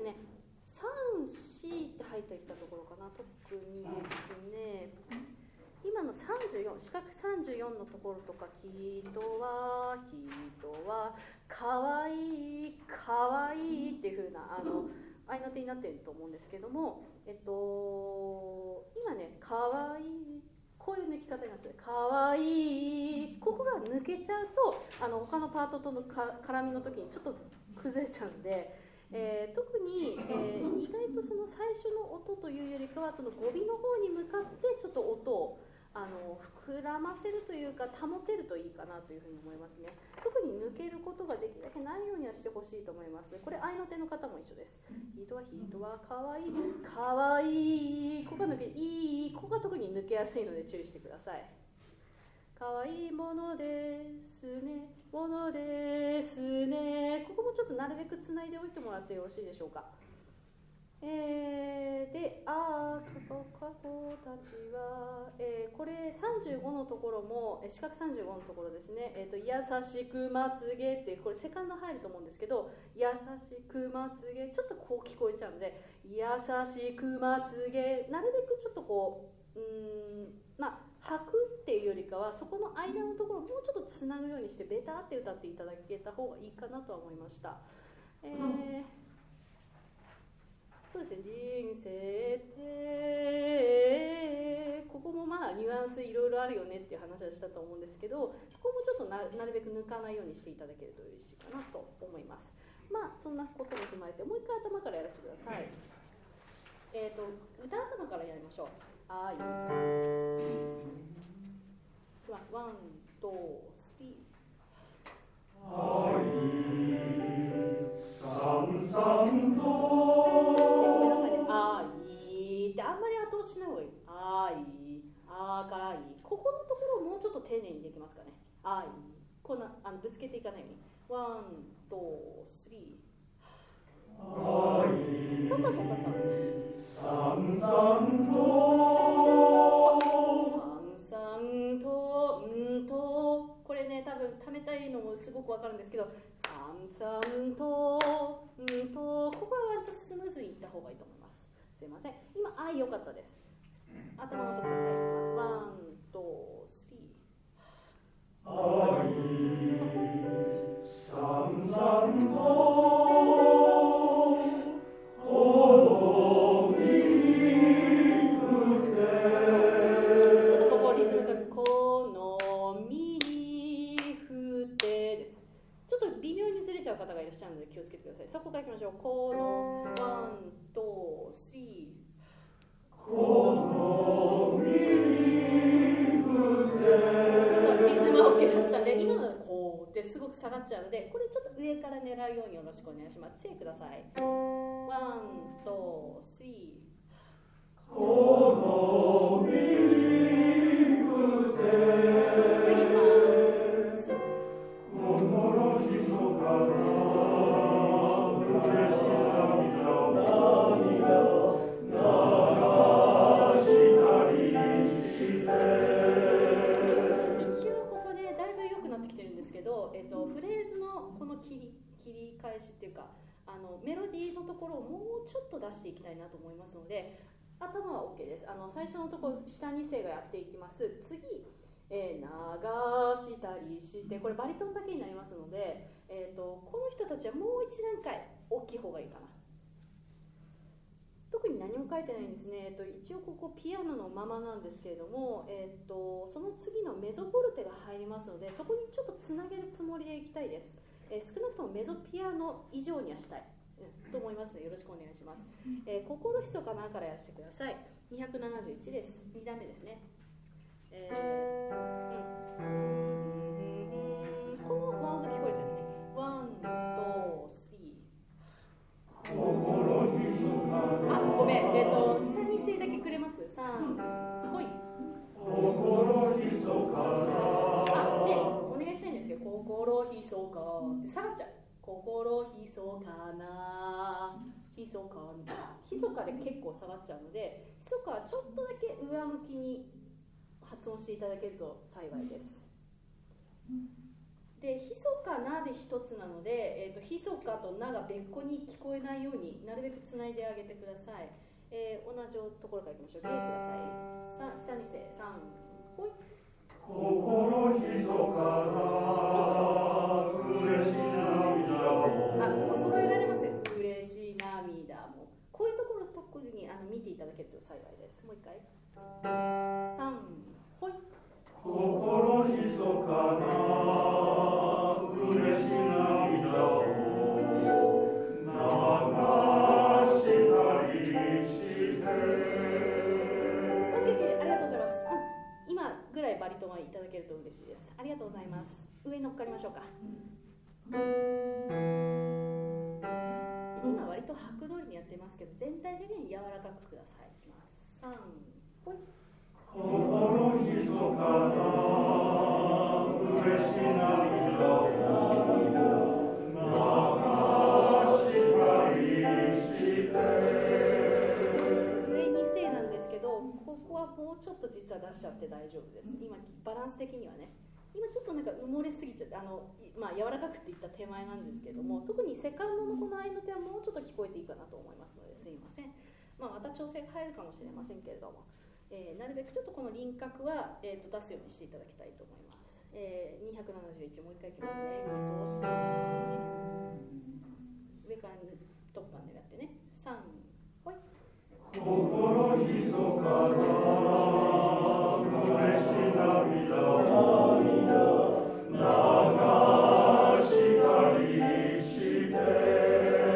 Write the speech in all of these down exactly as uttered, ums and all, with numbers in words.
ね、さん、しって入っていったところかな、特にですね、今のさんじゅうよん、四角さんじゅうよんのところとか、人は、人は、かわいい、かわいいっていう風な、あの、合いの手になっていると思うんですけども、えっと、今ね、かわいい、こういう抜き方になっちゃう。かわいい。ここが抜けちゃうと、あの他のパートとのか絡みの時にちょっと崩れちゃうんで、えー、特に、えー、意外とその最初の音というよりかは、その語尾の方に向かってちょっと音をあの膨らませるというか保てるといいかなというふうに思いますね。特に抜けることができるだけないようにはしてほしいと思います。これ合いの手の方も一緒です。人は人はかわいい、かわいい、ここが抜けいい、ここが特に抜けやすいので注意してください。かわいいものですね、ものですね。ここもちょっとなるべくつないでおいてもらってよろしいでしょうか。えー、で、あー、かこたちは、えー、これさんじゅうごのところも、四角さんじゅうごのところですね、えーと、優しくまつげって、これセカンド入ると思うんですけど、優しくまつげ、ちょっとこう聞こえちゃうんで、優しくまつげ、なるべくちょっとこう、うーん、まあ、吐くっていうよりかは、そこの間のところをもうちょっとつなぐようにして、ベターって歌っていただけた方がいいかなとは思いました。えーそうですね、人生ってここもまあニュアンスいろいろあるよねっていう話はしたと思うんですけど、ここもちょっと な, なるべく抜かないようにしていただけると嬉しいかなと思います。まあそんなことも踏まえてもう一回頭からやらせてください。えっと歌頭からやりましょう。あいいきます。ワン、ツー、スリー。 あいさんさんとあいってあんまり後押ししない方がいい。あい、あからい。ここのところをもうちょっと丁寧にできますかね。あい、こんなあのぶつけていかないように。ワン、ツー、スリー。 あい。 そうそうそうそうそう。 さんさんと。 さんさんと、うんと。これね、多分ためたいのもすごくわかるんですけど、さんさんと、うんと、ここは割とスムーズにいった方がいいと思います。すいません。今、あい良かったです。頭のところで最後いきます。ワン、ツー、スリー。 あい、さんさんと、この身振って。 ちょっとここリズムがこの身振ってです。ちょっと微妙にずれちゃう方がいらっしゃるので気をつけてください。そこからいきましょう。このワン、ツー、スリー。 この身振って。 そう、リズムは OK だったんで、今のはこうってすごく下がっちゃうので、これちょっと上から狙うようによろしくお願いします。せいください。ワン、ツー、スリー。 この身振って。 次いきます。 心ひそかな嬉し涙を涙一応ここでだいぶ良くなってきてるんですけど、えっと、フレーズのこの切り、切り返しっていうかあのメロディーのところをもうちょっと出していきたいなと思いますので、頭は OK です。あの最初のところ下に声がやっていきます。次、えー、流したりしてこれバリトンだけになりますので、えー、とこの人たちはもう一段階大きい方がいいかな。特に何も書いてないんですね。えっと、一応ここピアノのままなんですけれども、えっと、その次のメゾフォルテが入りますので、そこにちょっとつなげるつもりでいきたいです。えー、少なくともメゾピアノ以上にはしたい、うん、と思いますのでよろしくお願いします。えー、心ひそかなからやらせてください。にひゃくななじゅういちです。に段目ですね。えーうん、この和音が聞こえるとですね。ワン、ツー、スリー。 心ひそかなあ、ごめん、えっと、下に声だけくれます。さん、ほい。 心ひそかなあ、で、お願いしたいんですけど、心ひそかって下がっちゃう。心ひそかな、ひそかな、ひそかで結構下がっちゃうので、ひそかはちょっとだけ上向きに発音していただけると幸いです。 で、ひそかなで一つなので、えーと、ひそかとなが別個に聞こえないようになるべくつないであげてください。えー、同じところからいきましょう。例ください。さ、下にせ、さん、ほい。 心ひそかな嬉し涙も。 あ、ここ揃えられますよ。嬉しい涙も。こういうところ特にあの見ていただけると幸いです。もう一回。さん、ほい。 心ひそかな嬉し涙を流したりして。 オッケーオッケー、ありがとうございます。うん、今ぐらいバリトンはいただけると嬉しいです。ありがとうございます。上に乗っかりましょうか。今割と拍通りにやってますけど、全体的に柔らかくください。いきます。さん、ほい。 心ひそかな嬉し涙を流したりして。 上にせいなんですけど、ここはもうちょっと実は出しちゃって大丈夫です。今バランス的にはね、今ちょっとなんか埋もれすぎちゃって、あのまあ柔らかくっていった手前なんですけども、特にセカンドのこの合いの手はもうちょっと聞こえていいかなと思いますので、すいません。まあまた調整が入るかもしれませんけれども。えー、なるべくちょっとこの輪郭は、えー、と出すようにしていただきたいと思います。えー、にひゃくななじゅういち、もう一回いきますね。みそし上からトップまでやってね。さん、ほい。 心ひそかな嬉し涙を流したりして。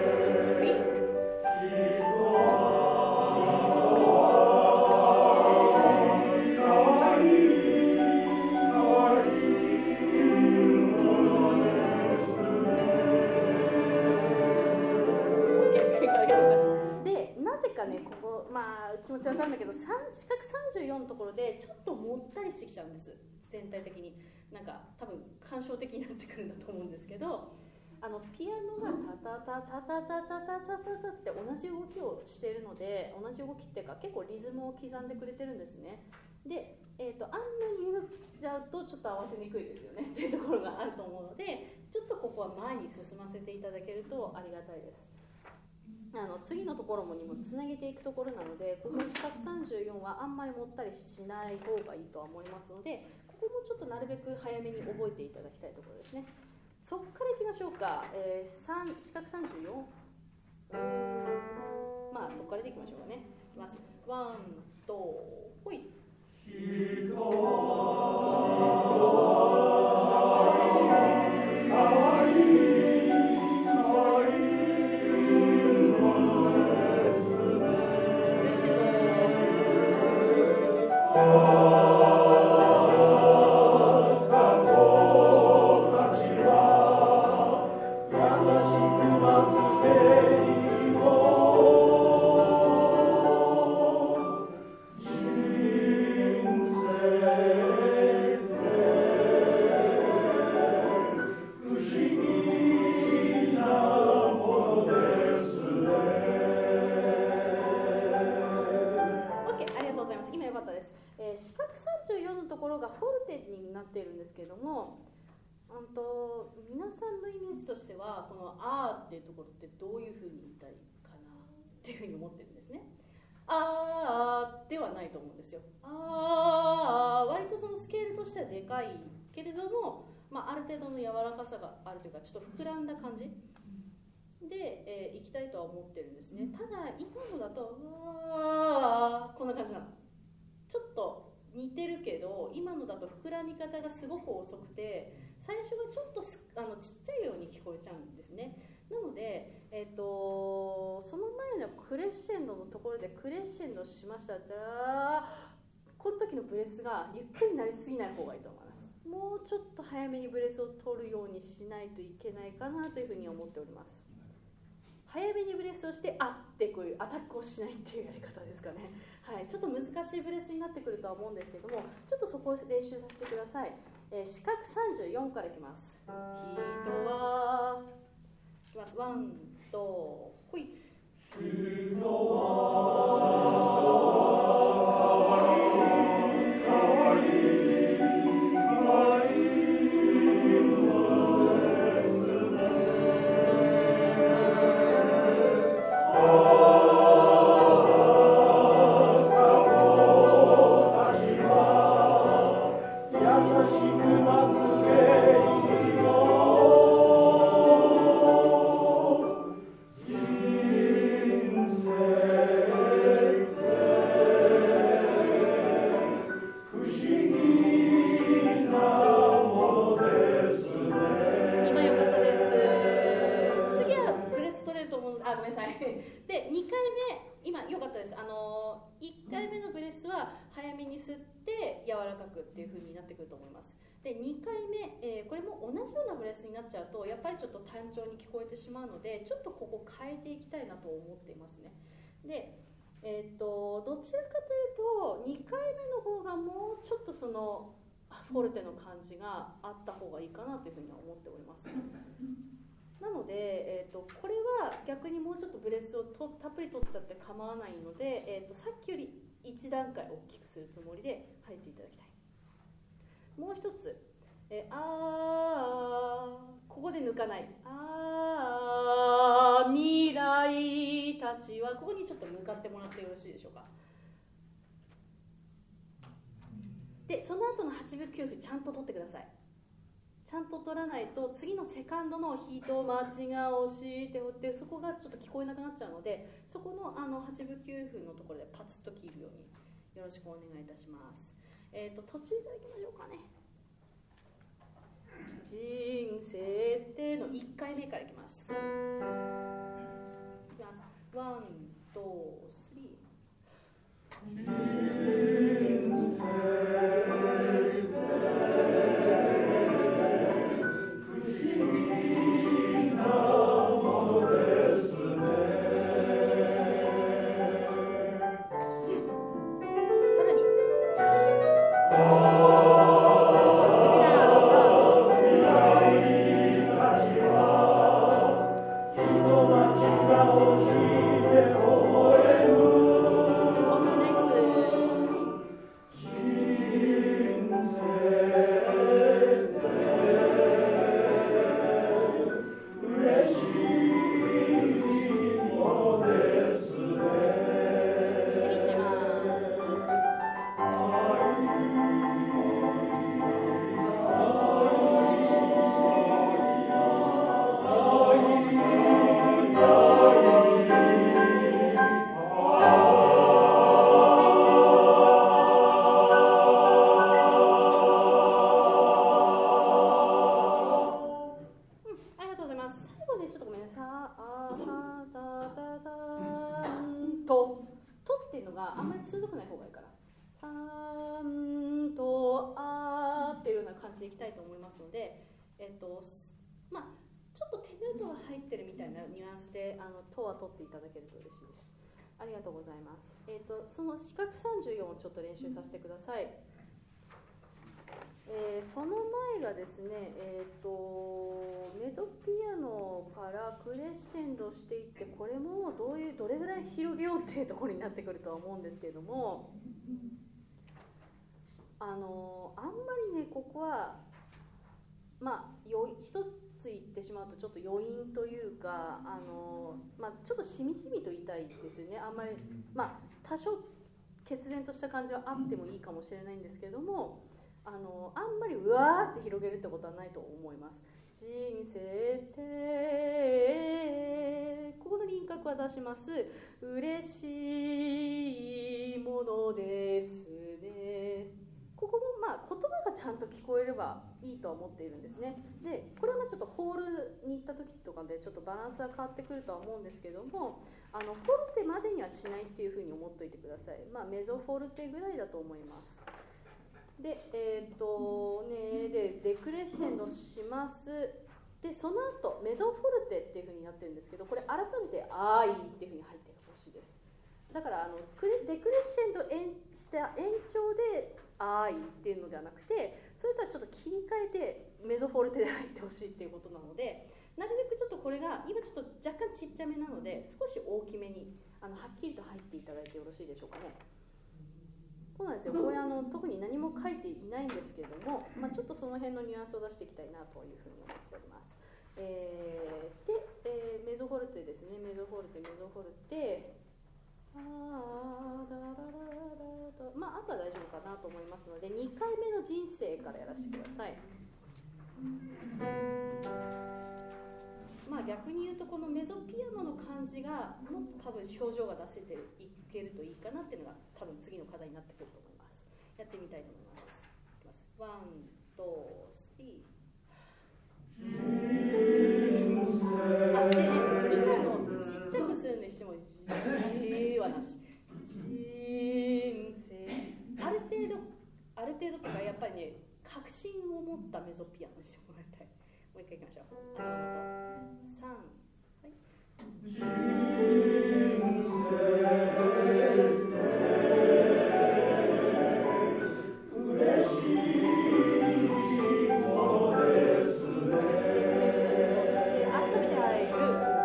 気持ちわかるんだけど、四角さんじゅうよんのところでちょっともったりしてきちゃうんです。全体的になんか多分感傷的になってくるんだと思うんですけど、あのピアノがタタタタタタタタタタタって同じ動きをしているので、同じ動きっていうか結構リズムを刻んでくれてるんですね。で、えーと、あんなに言っちゃうとちょっと合わせにくいですよねっていうところがあると思うので、ちょっとここは前に進ませていただけるとありがたいです。あの次のところもにもつなげていくところなので、この四角さんじゅうよんはあんまりもったりしない方がいいとは思いますので、ここもちょっとなるべく早めに覚えていただきたいところですね。そこからいきましょうか。えー、さん四角さんじゅうよん、まあそこからでいきましょうかね。いきます。ワン、とほい。でかいけれども、まあ、ある程度の柔らかさがあるというか、ちょっと膨らんだ感じで、えー、いきたいとは思ってるんですね。ただ今のだとうわーこんな感じなの。ちょっと似てるけど、今のだと膨らみ方がすごく遅くて、最初がちょっとすあのちっちゃいように聞こえちゃうんですね。なので、えー、とその前のクレッシェンドのところでクレッシェンドしましたら、この時のブレスがゆっくりになりすぎない方がいいと思います。もうちょっと早めにブレスを取るようにしないといけないかなというふうに思っております。早めにブレスをしてあってこういうアタックをしないっていうやり方ですかね。はい、ちょっと難しいブレスになってくるとは思うんですけども、ちょっとそこを練習させてください。えー、四角さんじゅうよんからいきます。人はいきます。ワンとほい。人はあ、ごめんなさい。で、にかいめ、今良かったです。あのいっかいめのブレスは早めに吸って柔らかくっていう風になってくると思います。で、にかいめ、えー、これも同じようなブレスになっちゃうとやっぱりちょっと単調に聞こえてしまうので、ちょっとここ変えていきたいなと思っていますね。で、えー、とどちらかというとにかいめの方がもうちょっとそのフォルテの感じがあった方がいいかなというふうには思っております。なので、えー、とこれは逆にもうちょっとブレスをとたっぷり取っちゃって構わないので、えー、とさっきよりいちだんかい大きくするつもりで入っていただきたい。もう一つ、えー、あーここで抜かない、あー未来たちはここにちょっと向かってもらってよろしいでしょうか。で、その後のはちぶきゅうふちゃんと取ってください。ちゃんと取らないと次のセカンドの人待ちが惜しいって言ってそこがちょっと聞こえなくなっちゃうので、そこのあのはちぶきゅうふのところでパツッと切るようによろしくお願いいたします。えー、と途中いただきましょうかね。人生ってのいっかいめからいきます。いきます。ワン、ツー、スリー。人生取っていただけると嬉しいです。ありがとうございます。えーと、その四角さんじゅうよんをちょっと練習させてください。えー、その前がですね、えーと、メゾピアノからクレッシェンドしていって、これもどういうどれぐらい広げようっていうところになってくるとは思うんですけれども、あのあんまりねここはまあよ一つ言ってしまうとちょっと余韻というか、あの、まあ、ちょっとしみじみと言いたいですよね。あんまり、まあ、多少決然とした感じはあってもいいかもしれないんですけれども、あのあんまりうわーって広げるってことはないと思います。人生ってここの輪郭は出します。嬉しいものですね。ここもまあ言葉がちゃんと聞こえればいいとは思っているんですね。で、これはまあちょっとホールに行った時とかでちょっとバランスが変わってくるとは思うんですけども、あのフォルテまでにはしないっていうふうに思っておいてください。まあメゾフォルテぐらいだと思います。で、えっとねでデクレッシェンドします。で、その後メゾフォルテっていうふうになってるんですけど、これ改めてあーいっていうふうに入ってほしいです。だからあのデクレッシェンドした延長であーいっていうのではなくて、それとはちょっと切り替えてメゾフォルテで入ってほしいっていうことなので、なるべくちょっとこれが今ちょっと若干ちっちゃめなので少し大きめにあのはっきりと入っていただいてよろしいでしょうかね。そうなんですよ。これあの特に何も書いていないんですけれども、まあ、ちょっとその辺のニュアンスを出していきたいなというふうに思っております。えー、で、えー、メゾフォルテですね。メゾフォルテメゾフォルテあーだららららまあ、あとは大丈夫かなと思いますので、にかいめの人生からやらせてください。まあ逆に言うとこのメゾピアノの感じがもっと多分表情が出せていけるといいかなっていうのが多分次の課題になってくると思います。やってみたいと思います。いきます。ワン、ツー、スリー。あ、でね、今のちっちゃく話。人生ある程度ある程度とかやっぱりね確信を持ったメゾピアノにしてもらいたい。もう一回いきましょう。あとさん、はい。人生嬉しいことですね。嬉しいとして改めて入る。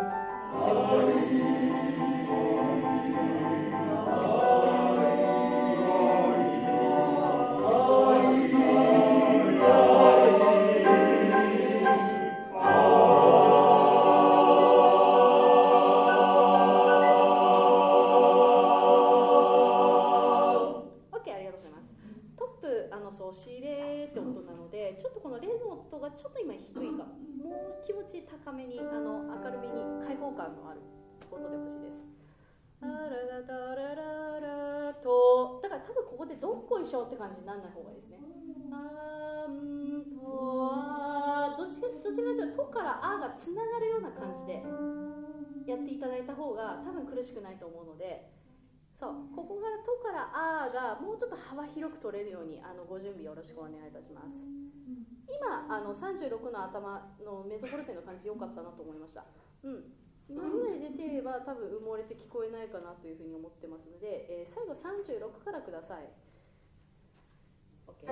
ちょっと今低いか、もう気持ち高めに、あの明るめに開放感のある音でほしいです。あららららららと、だから多分ここでどっこいしょって感じにならない方がいいですね。あんとあどっちかどっちかというととからあがつながるような感じでやっていただいた方が多分苦しくないと思うので、そうここからとからあがもうちょっと幅広く取れるようにあのご準備よろしくお願いいたします。今あのさんじゅうろくの頭のメゾフォルテの感じ良かったなと思いました。うん、今ぐらい出ていれば多分埋もれて聞こえないかなというふうに思ってますので、えー、最後さんじゅうろくからください。 OK。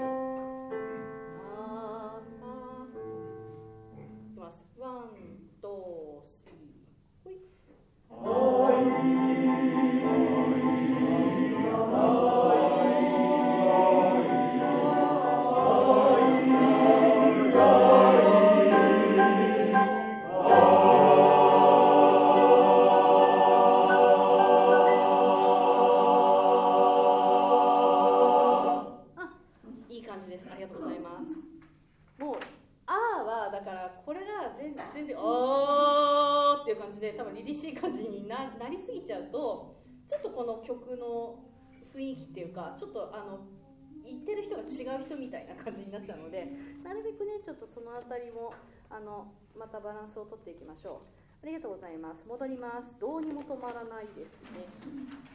あーあーいきます。ワン、ツー、スリー、ほい。多分凛々しい感じに な, なりすぎちゃうとちょっとこの曲の雰囲気っていうかちょっとあの言ってる人が違う人みたいな感じになっちゃうので、なるべくねちょっとそのあたりもあのまたバランスをとっていきましょう。ありがとうございます。戻ります。どうにも止まらないですね。